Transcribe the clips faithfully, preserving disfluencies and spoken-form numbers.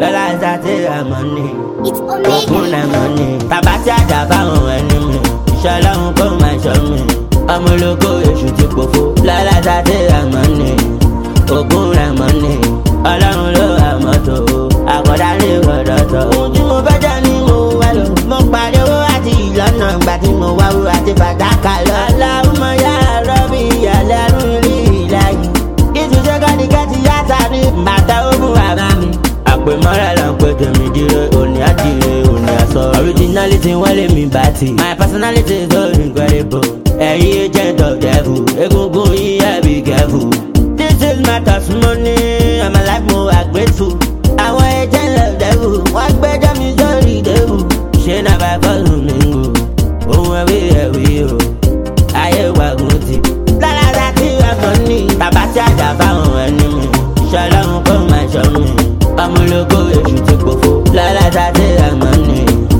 lọ́la ṣàtì àmọ́ni It's Omega. ògùn àmọ́ni bàbá tí àjà fáwọn ẹni mi ìṣọ́ ọlọ́run kó máa ṣọ́ mi ọmọ ológo èṣù ti pòfo lọ́la ṣàtì àmọ́ni ògùn àmọ́ni ọlọ́run ló àmọ́tò àkọ́dá ní ìwọ̀dọ̀tọ̀. ohun tí mo fẹ́ jẹ́ ni mo wá lọ mo parí owó àti ìlọ́nà ìgbà tí mo wá wúrà àti fàdákà lọ. aláwùmọ̀ yá rọ́bì ìyàlẹ́ àrùn rí ìlàyé ìtúnṣe kọ́díkẹ́tì yàtà ní bàtà ogun àbá mi. àpè mọ́ra là ń pè tèmi dire òní àdìrẹ òní àsọ. originality wọ́n lé mi bá ti. my personality is so incredible. ẹ̀rí agent of devil egungun yíyá be careful. this is my testimony I'm alive mo are grateful. àwọn agent of devil wọ́n gbẹ́jọ́ mi sórí devil. ṣé náà bá fọ́ọ̀lù mi ń gò ohun ẹ̀wí ẹ̀wí o ayé wa gùn ti. lálàdá tí wọ́n mọ̀ ní bàbá tí àjà fáwọn ẹni mi ṣọlọ́run kó máa ṣọ́ mi ọmọ ológo èṣù ti pòfo lálàdá tí wọ́n mọ̀ ní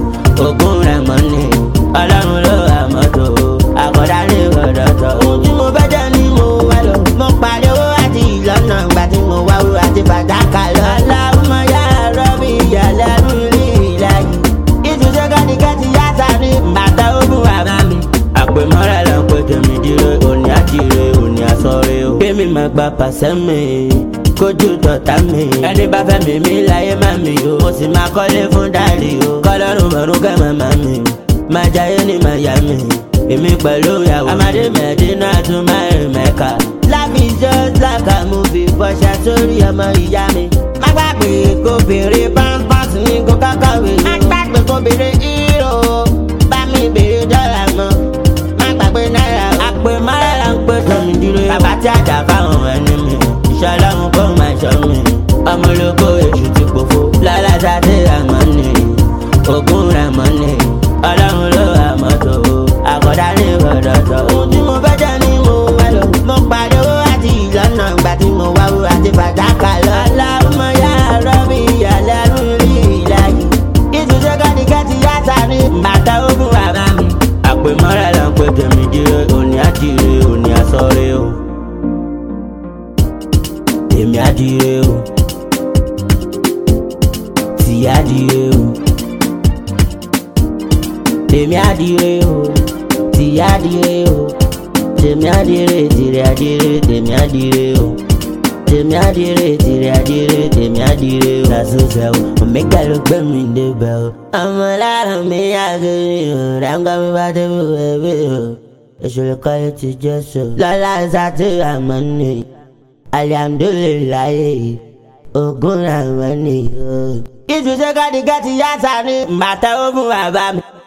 ògùn rẹ̀ mọ̀ ní ọlọ́run ló àmọ́tò àkọ́dá ní ìwọ̀dọ̀tọ̀. ohun tí mo fẹ́ jẹ́ ni mo wá lọ mo parí owó àti ìlọ́nà ìgbà tí mo wá wúrà àti fàdákà lọ. aláwùmọ̀ yá rọ́bì ìyàlẹ́ àrùn rí ìlàyé ìtúnṣe kọ́díkẹ́tì yàtà ní bàtà ogun àbá mi. àpè mọ́ra là ń pè tèmi dire òní àdìrẹ òní àsọ̀rẹ́ o. kémi máa gba pàṣẹ mi kójú tọ̀tà mi. ẹni bá fẹ́ mi mi láyé má mi o. mo sì máa kọ́lé fún dáàrí o. kọ́lọ́run mọ̀rún kẹ́ màmá mi. máa jayé ní Miami. èmi pẹ̀lú ìyàwó. amadé mẹ́dínà tún máa rìn mẹ́ka. life is just like a movie bọ́ṣà sórí ọmọ ìyá mi. má gbàgbé kó béèrè pampers ní kó kákàwé. má gbàgbé kó béèrè hero bá mi béèrè dọ́là mọ́. má gbàgbé náírà o. àpè mọ́ra là ń pè tèmi dire. bàbá tí àjà fáwọn ẹni mi ṣọlọ́run kó máa ṣọ́ mi ọmọ ológo èṣù ti pòfo lọ́la ṣàtì àmọ́ni ògùn rẹ̀ mọ́ni ọlọ́run ló àmọ́tò àkọ́dá ní ìwọ̀dọ̀tọ̀. ohun tí mo fẹ́ jẹ́ ni mo wá lọ mo parí owó àti ìlọ́nà ìgbà tí mo wá wúrà àti fàdákà lọ. aláwùmọ̀ yá rọ́bì ìyàlẹ́ àrùn rí ìlàyé ìtúnṣe kọ́díkẹ́tì yàtà ní bàtà ogun àbá mi. àpè mọ́ra là ń pè tèmi dire òní àdìrẹ òní àsọ̀rẹ́ o. èmi àdìrẹ o tì àdìrẹ o tèmi àdìrẹ o tì àdìrẹ o tèmi àdìrẹ tìrẹ àdìrẹ tèmi àdìrẹ o tèmi àdìrẹ tìrẹ àdìrẹ tèmi àdìrẹ o. lásòsè o Omega ló gbé mi débẹ̀ o. ọmọ lára mi àgẹrẹ o ráńgá mi bá débi wẹ̀wẹ̀ o ìṣòro kọ́lé ti jẹ́ sọ. lọ́la ṣàtì àmọ́ni alihamdulilayi ògùn àmọ́ni o. ìtúnṣe kọ́díkẹ́tì yàtà ní bàtà ogun àbá mi.